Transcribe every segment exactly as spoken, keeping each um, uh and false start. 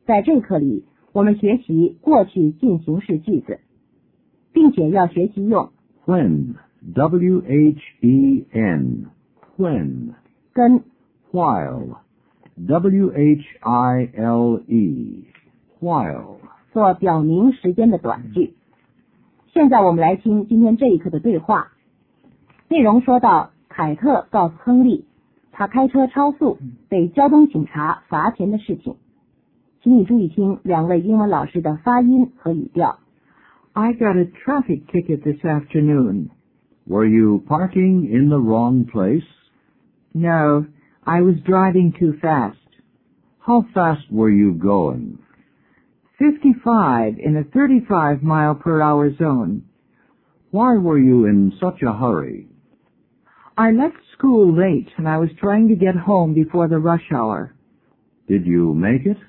在这课里，我们学习过去进行式句子，并且要学习用 when, W H E N, when, 跟 while, W H I L E, while, 做表明时间的短句。现在我们来听今天这一课的对话。内容说到，凯特告诉亨利，他开车超速被交通警察罚钱的事情。请你注意听两位英文老师的发音和语调。 I got a traffic ticket this afternoon. Were you parking in the wrong place? No, I was driving too fast. How fast were you going? fifty-five in a thirty-five mile per hour zone. Why were you in such a hurry? I left school late and I was trying to get home before the rush hour. Did you make it?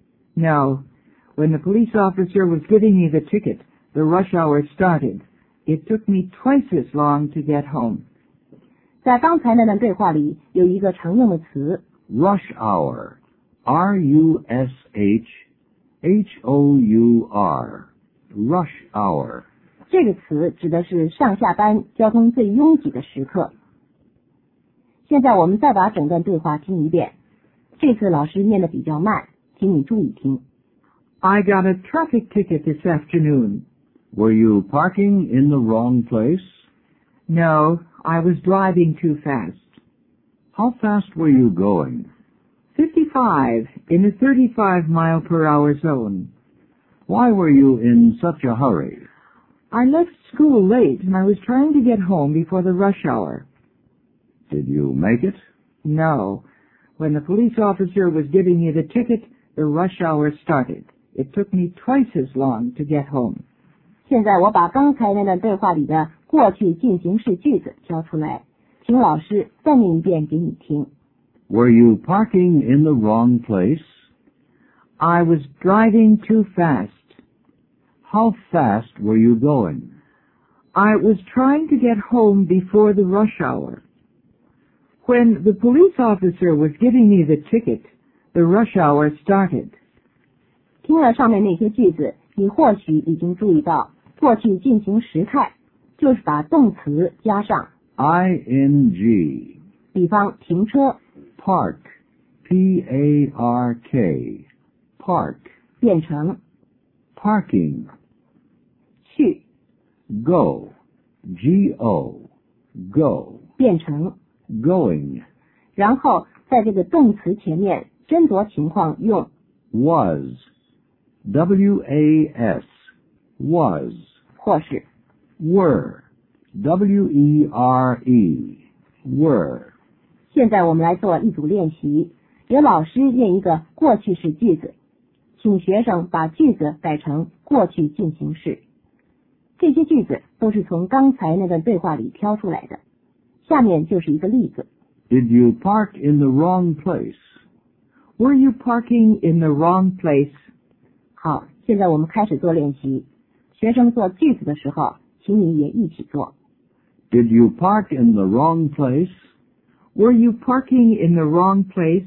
No. When the police officer was giving me the ticket, the rush hour started. It took me twice as long to get home. 在刚才那段对话里有一个常用的词 Rush hour, R U S H H O U R, rush hour. 这个词指的是上下班交通最拥挤的时刻。现在我们再把整段对话听一遍，这次老师念得比较慢，请你注意听。 I got a traffic ticket this afternoon. Were you parking in the wrong place? No, I was driving too fast. How fast were you going? fifty-five in a thirty-five mile per hour zone. Why were you in such a hurry? I left school late and I was trying to get home before the rush hour. Did you make it? No. When the police officer was giving me the ticket, the rush hour started. It took me twice as long to get home. 现在我把刚才那段对话里的过去进行式句子挑出来，请老师再念一遍给你听。 Were you parking in the wrong place? I was driving too fast. How fast were you going? I was trying to get home before the rush hour. When the police officer was giving me the ticket, the rush hour started. 听了上面那些句子，你或许已经注意到，过去进行时态就是把动词加上 I N G. 比方停车 Park, P A R K, park. 变成 Parking. 去 Go, G O, go. 变成 Going. 然后在这个动词前面斟酌情况用 Was, W A S, was. 或是 Were, W E R E, were. 现在我们来做一组练习，由老师念一个过去式句子，请学生把句子改成过去进行式。这些句子都是从刚才那段对话里挑出来的。下面就是一个例子。 Did you park in the wrong place? Were you parking in the wrong place? 好，现在我们开始做练习。学生做句子的时候，请你也一起做。 Did you park in the wrong place? Were you parking in the wrong place?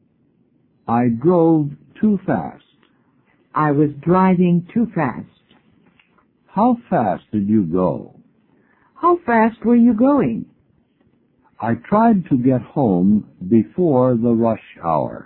I drove too fast. I was driving too fast. How fast did you go? How fast were you going? I tried to get home before the rush hour.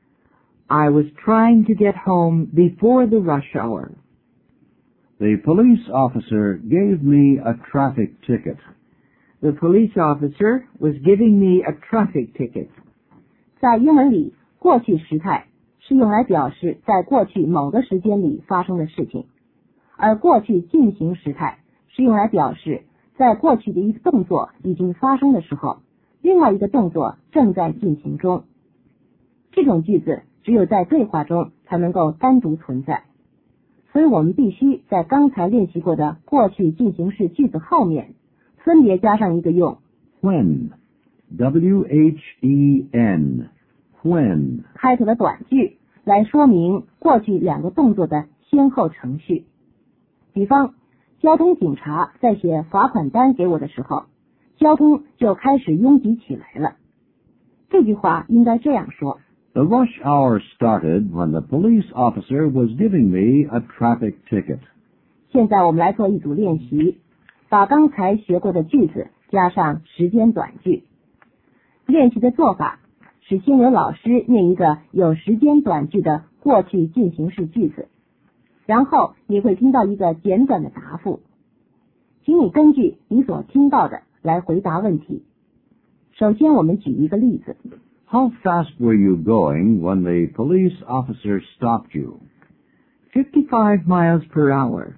I was trying to get home before the rush hour. The police officer gave me a traffic ticket. The police officer was giving me a traffic ticket. 在英文里，过去时态是用来表示在过去某个时间里发生的事情，而过去进行时态是用来表示在过去的一个动作已经发生的时候，另外一个动作正在进行中。这种句子只有在对话中才能够单独存在，所以我们必须在刚才练习过的过去进行式句子后面分别加上一个用 When, W H E N, when. 开头的短句来说明过去两个动作的先后程序。比方，交通警察在写罚款单给我的时候，交通就开始拥挤起来了。这句话应该这样说 The rush hour started when the police officer was giving me a traffic ticket. 现在我们来做一组练习，把刚才学过的句子加上时间短句。练习的做法是先由老师念一个有时间短句的过去进行式句子，然后你会听到一个简短的答复，请你根据你所听到的来回答问题。首先我们举一个例子。 How fast were you going when the police officer stopped you? fifty-five miles per hour.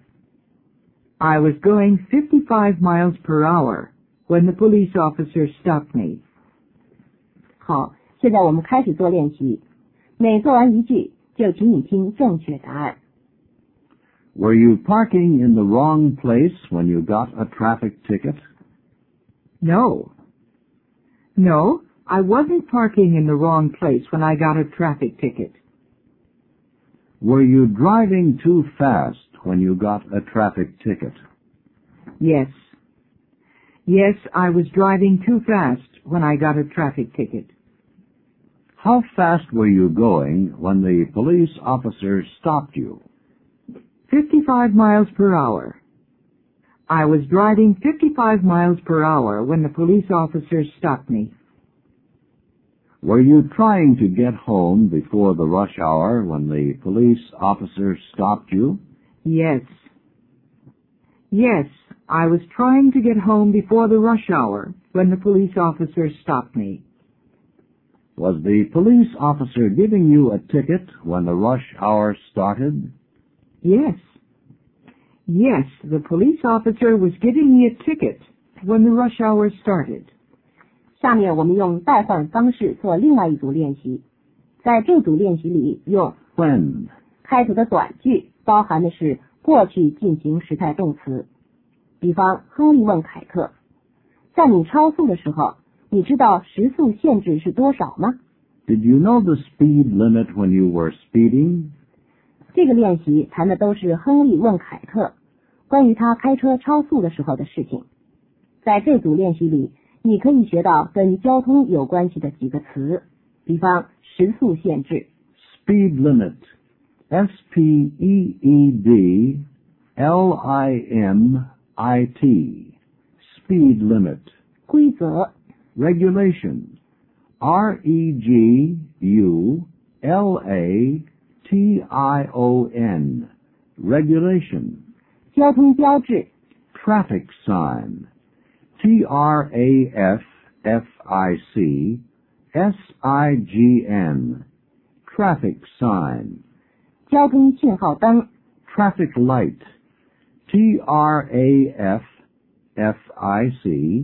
I was going fifty-five miles per hour when the police officer stopped me. 好，现在我们开始做练习。每做完一句，就请你听正确答案。 Were you parking in the wrong place when you got a traffic ticket? No. No, I wasn't parking in the wrong place when I got a traffic ticket. Were you driving too fast when you got a traffic ticket? Yes. Yes, I was driving too fast when I got a traffic ticket. How fast were you going when the police officer stopped you? fifty-five miles per hour. I was driving fifty-five miles per hour when the police officer stopped me. Were you trying to get home before the rush hour when the police officer stopped you? Yes. Yes, I was trying to get home before the rush hour when the police officer stopped me. Was the police officer giving you a ticket when the rush hour started? Yes. Yes, the police officer was giving me a ticket when the rush hour started. 下面我们用代换方式做另外一组练习。在这组练习里，用 When 开头的短句包含的是过去进行时态动词。比方，亨利问凯特，在你超速的时候，你知道时速限制是多少吗？ Did you know the speed limit when you were speeding? 这个练习谈的都是亨利问凯特关于他开车超速的时候的事情。在这组练习里，你可以学到跟交通有关系的几个词，比方时速限制 Speed limit. S P E E D L I M I T. Speed limit. 规则 Regulation. R E G U L A T I O N. Regulation. 交通标志 Traffic sign. T R A F F I C S I G N. Traffic sign. 交通信号灯 Traffic light. T R A F F I C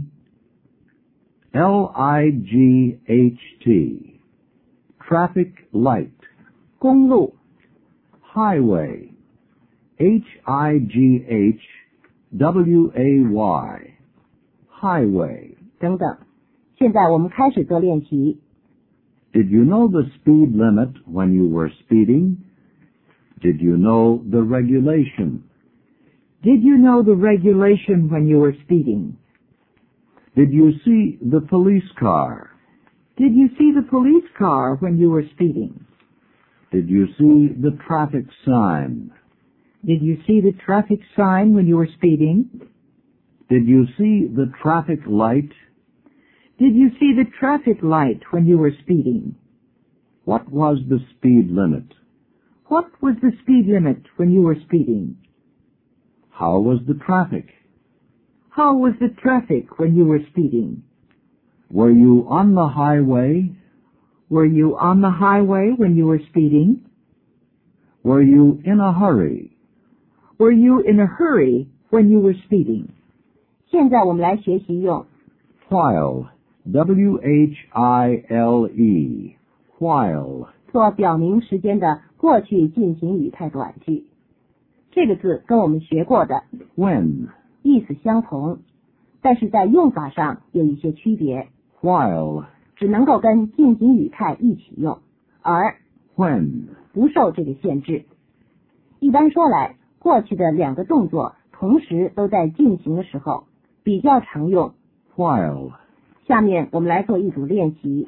L I G H T. Traffic light. 公路 Highway. H I G H W A Y. Highway. 等等。现在我们开始做练习。 Did you know the speed limit when you were speeding? Did you know the regulation? Did you know the regulation when you were speeding? Did you see the police car? Did you see the police car when you were speeding? Did you see the traffic sign? Did you see the traffic sign when you were speeding? Did you see the traffic light? Did you see the traffic light when you were speeding? What was the speed limit? What was the speed limit when you were speeding? How was the traffic? How was the traffic when you were speeding? Were you on the highway? Were you on the highway when you were speeding? Were you in a hurry? Were you in a hurry when you were speeding? 现在我们来学习用 While. W H I L E. While. 做表明时间的过去进行语态短句。这个字跟我们学过的 When. 意思相同，但是在用法上有一些区别， While. 只能够跟进行语态一起用，而 When. 不受这个限制。一般说来，过去的两个动作同时都在进行的时候，比较常用 While. 下面我们来做一组练习，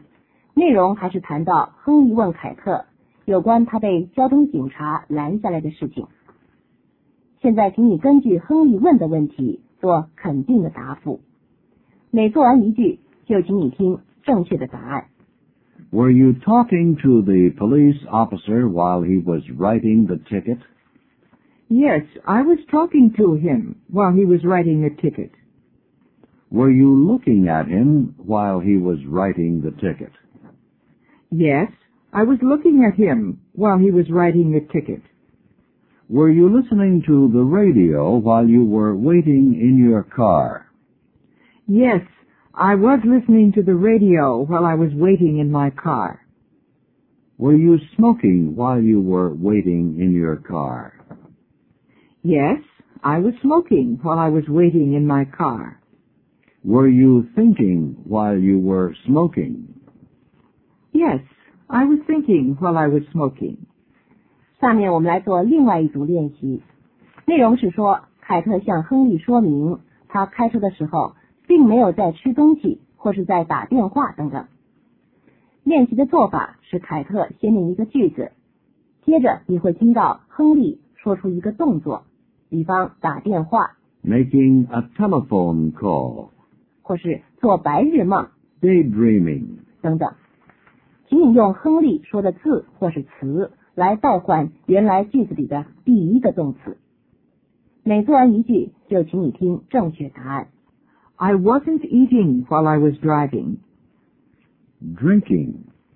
内容还是谈到亨利问凯特有关他被交通警察拦下来的事情。现在请你根据亨利问的问题做肯定的答复。每做完一句，就请你听正确的答案。 Were you talking to the police officer while he was writing the ticket? Yes, I was talking to him while he was writing a ticket. Were you looking at him while he was writing the ticket? Yes, I was looking at him while he was writing a ticket. Were you listening to the radio while you were waiting in your car? Yes, I was listening to the radio while I was waiting in my car. Were you smoking while you were waiting in your car? Yes, I was smoking while I was waiting in my car. Were you thinking while you were smoking? Yes, I was thinking while I was smoking. 下面我们来做另外一组练习，内容是说凯特向亨利说明他开车的时候并没有在吃东西或是在打电话等等。练习的做法是凯特先念一个句子，接着你会听到亨利说出一个动作，比方打电话 Making a telephone call. 或是做白日梦 Daydreaming. 等等。请你用亨利说的字或是词来代换原来句子里的第一个动词。每做完一句，就请你听正确答案。 I wasn't eating while I was driving. Drinking.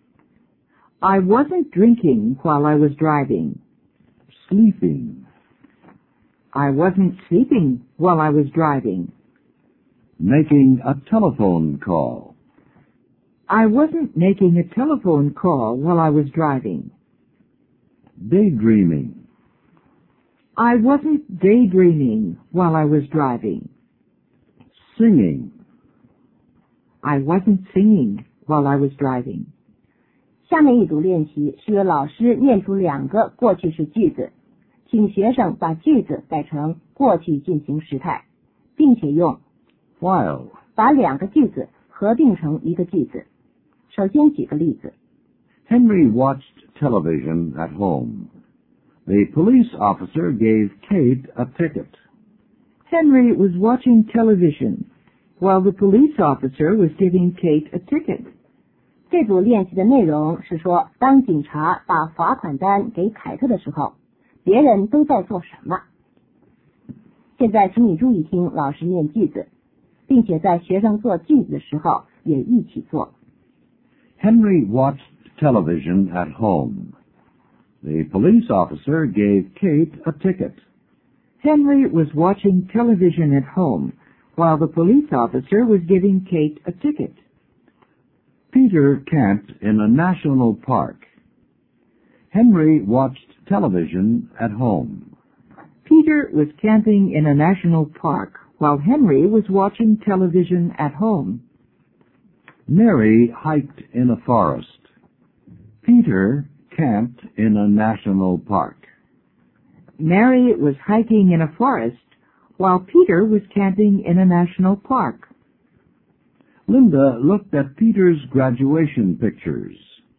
I wasn't drinking while I was driving. Sleeping. I wasn't sleeping while I was driving. Making a telephone call. I wasn't making a telephone call while I was driving. Daydreaming. I wasn't daydreaming while I was driving. Singing. I wasn't singing while I was driving. 下面一组练习是由老师念出两个过去式句子，请学生把句子改成过去进行时态，并且用 While. 把两个句子合并成一个句子。首先举个例子。 Henry watched television at home. The police officer gave Kate a ticket. Henry was watching television while the police officer was giving Kate a ticket. 这组练习的内容是说，当警察把罚款单给凯特的时候，别人都在做什么。现在请你注意听老师念句子，并且在学生做句子的时候也一起做。 Henry watched television at home. The police officer gave Kate a ticket. Henry was watching television at home while the police officer was giving Kate a ticket. Peter camped in a national park. Henry watched television at home. Peter was camping in a national park while Henry was watching television at home. Mary hiked in a forest. Peter camped in a national park. Mary was hiking in a forest while Peter was camping in a national park. Linda looked at Peter's graduation pictures.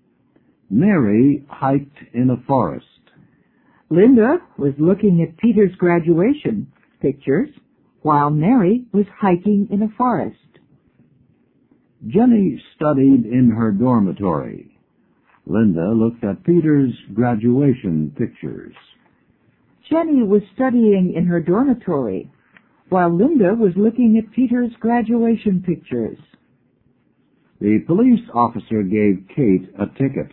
Mary hiked in a forest. Linda was looking at Peter's graduation pictures while Mary was hiking in a forest. Jenny studied in her dormitory. Linda looked at Peter's graduation pictures. Jenny was studying in her dormitory while Linda was looking at Peter's graduation pictures. The police officer gave Kate a ticket.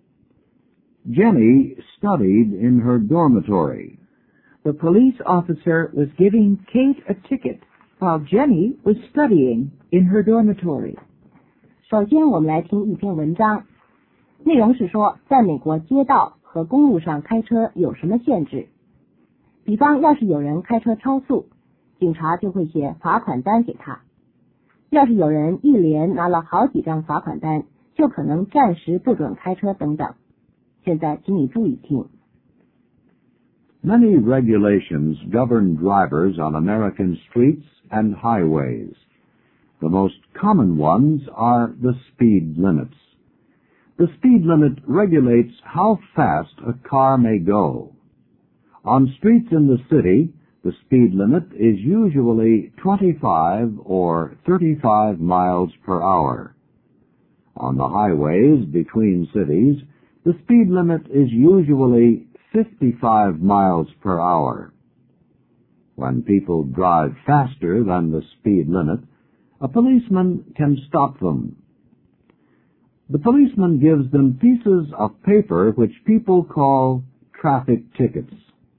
Jenny studied in her dormitory. The police officer was giving Kate a ticket while Jenny was studying in her dormitory. 首先我们来听一篇文章，内容是说在美国街道和公路上开车有什么限制。比方要是有人开车超速，警察就会写罚款单给他。要是有人一连拿了好几张罚款单，就可能暂时不准开车等等。现在请你注意听。 Many regulations govern drivers on American streets and highways. The most common ones are the speed limits. The speed limit regulates how fast a car may go. On streets in the city, the speed limit is usually twenty-five or thirty-five miles per hour. On the highways between cities, the speed limit is usually fifty-five miles per hour. When people drive faster than the speed limit, a policeman can stop them. The policeman gives them pieces of paper which people call traffic tickets.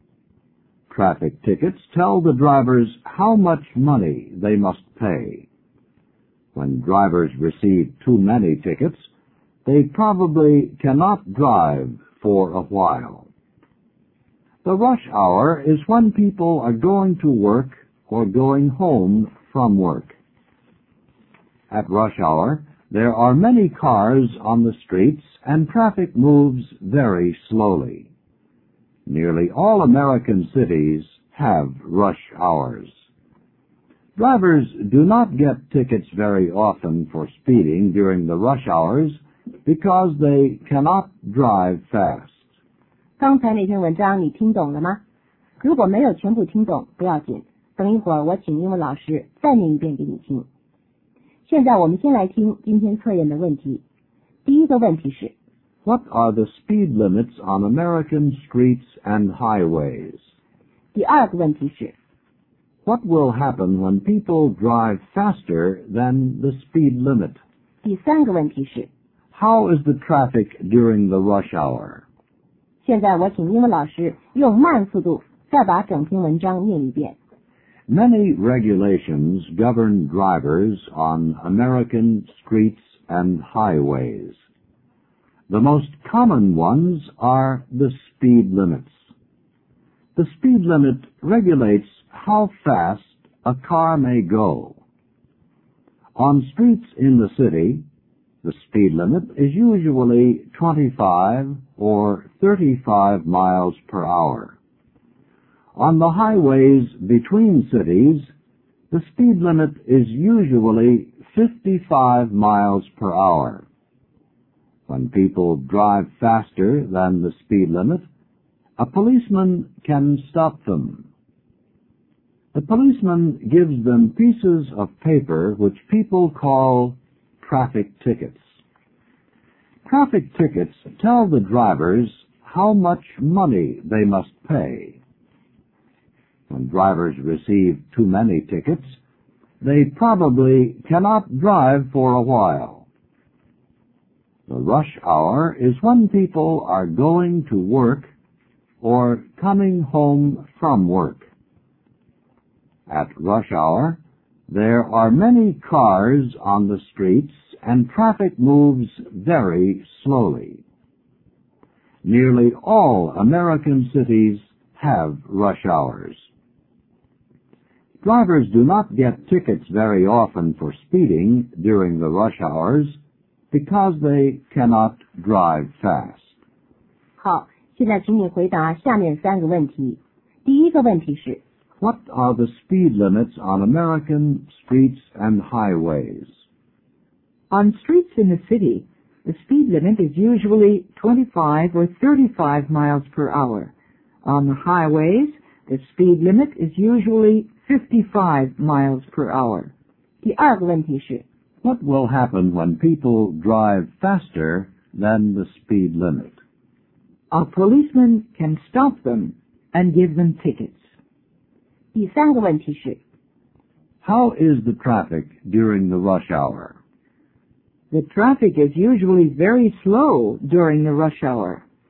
Traffic tickets tell the drivers how much money they must pay. When drivers receive too many tickets, they probably cannot drive for a while. The rush hour is when people are going to work or going home from work. At rush hour, there are many cars on the streets and traffic moves very slowly. Nearly all American cities have rush hours. Drivers do not get tickets very often for speeding during the rush hours because they cannot drive fast. 刚才那篇文章你听懂了吗？如果没有全部听懂，不要紧，等一会儿我请英文老师再念一遍给你听。现在我们先来听今天测验的问题。第一个问题是 What are the speed limits on American streets and highways? 第二个问题是 What will happen when people drive faster than the speed limit? 第三个问题是 How is the traffic during the rush hour? 现在我请英文老师用慢速度再把整篇文章念一遍。 Many regulations govern drivers on American streets and highways. The most common ones are the speed limits. The speed limit regulates how fast a car may go. On streets in the city, the speed limit is usually twenty-five or thirty-five miles per hour. On the highways between cities, the speed limit is usually fifty-five miles per hour. When people drive faster than the speed limit, a policeman can stop them. The policeman gives them pieces of paper which people call traffic tickets. Traffic tickets tell the drivers how much money they must pay. When drivers receive too many tickets, they probably cannot drive for a while. The rush hour is when people are going to work or coming home from work. At rush hour, there are many cars on the streets and traffic moves very slowly. Nearly all American cities have rush hours. Drivers do not get tickets very often for speeding during the rush hours because they cannot drive fast. 好，现在请你回答下面三个问题。第一个问题是 What are the speed limits on American streets and highways? On streets in the city, the speed limit is usually twenty-five or thirty-five miles per hour. On the highways, the speed limit is usually fifty-five miles per hour. 第二个问题是 What will happen when people drive faster than the speed limit? A policeman can stop them and give them tickets. 第三个问题是 How is the traffic during the rush hour? The traffic is usually very slow during the rush hour.